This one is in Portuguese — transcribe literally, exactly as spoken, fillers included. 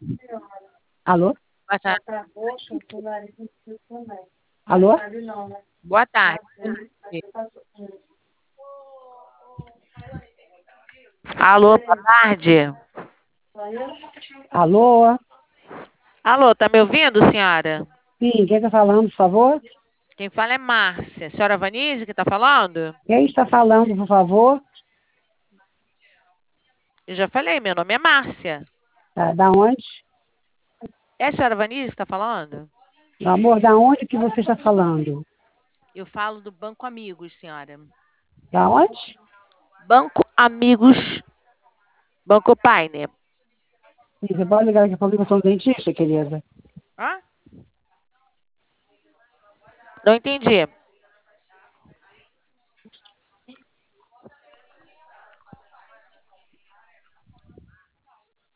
Alô? Boa tarde. Alô? Boa tarde. Alô, boa tarde. Alô? Alô, tá me ouvindo, senhora? Sim, quem está falando, por favor? Quem fala é Márcia. Senhora Vanise que tá falando? Quem está falando, por favor? Eu já falei, meu nome é Márcia. Tá, da onde? É a senhora Vanise que tá falando? Meu amor, da onde que você está falando? Eu falo do Banco Amigos, senhora. Da onde? Banco Amigos. Banco Paine. Sim, você pode ligar aqui para mim, que eu sou um dentista, querida. Hã? Não entendi.